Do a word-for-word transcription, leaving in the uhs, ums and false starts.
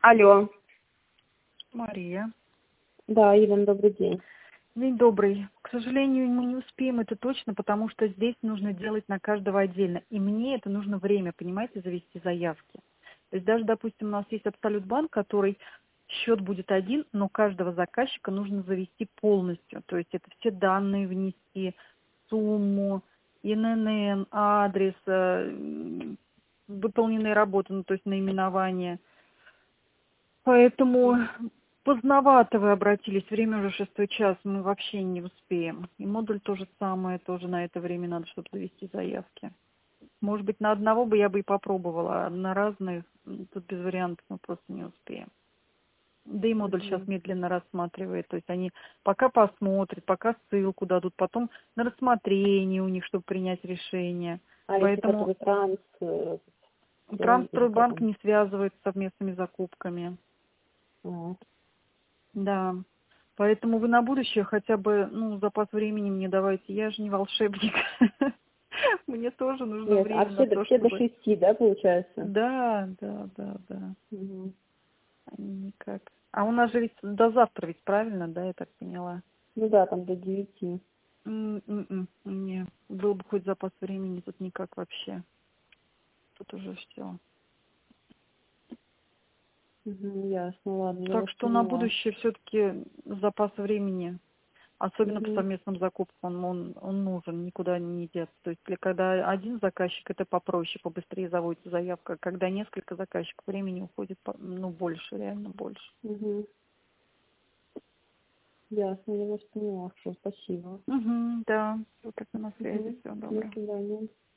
Алло. Мария. Да, Ирина, добрый день. День добрый. К сожалению, мы не успеем это точно, потому что здесь нужно делать на каждого отдельно. И мне это нужно время, понимаете, завести заявки. То есть даже, допустим, у нас есть Абсолют банк, который счет будет один, но каждого заказчика нужно завести полностью. То есть это все данные внести, сумму, эн эн эн, адрес, э, выполненные работы, ну то есть наименование. Поэтому поздновато вы обратились, время уже шестой час, мы вообще не успеем. И модуль то же самое, тоже на это время надо, чтобы завести заявки. Может быть, на одного бы я бы и попробовала, а на разных тут без вариантов мы просто не успеем. Да и модуль сейчас Мгм. медленно рассматривает, то есть они пока посмотрят, пока ссылку дадут, потом на рассмотрение у них, чтобы принять решение. А если Поэтому который транс, э, или или как Трансстройбанк он? не связывает с совместными закупками. А, Да. Поэтому вы на будущее хотя бы, ну, запас времени мне давайте. Я же не волшебник. Мне тоже нужно Нет, а время все, на до- то, все до чтобы... шести, да, получается? Да, да, да, да. Мгм. Они никак. А у нас же ведь до завтра ведь, правильно, да, я так поняла? Ну да, там до девяти. М-м-м. Не, был бы хоть запас времени, тут никак вообще. Тут уже все. Угу, ясно, ладно, я Так вас что на поняла. будущее все-таки запас времени. Особенно по Угу. совместным закупкам он, он нужен, никуда не деться. То есть для, когда один заказчик, это попроще, побыстрее заводится заявка. Когда несколько заказчиков, времени уходит по- ну, больше, реально больше. Угу. Ясно, я вас поняла. Хорошо, спасибо. Угу, да, вот так на связи, Угу. все До доброго. свидания.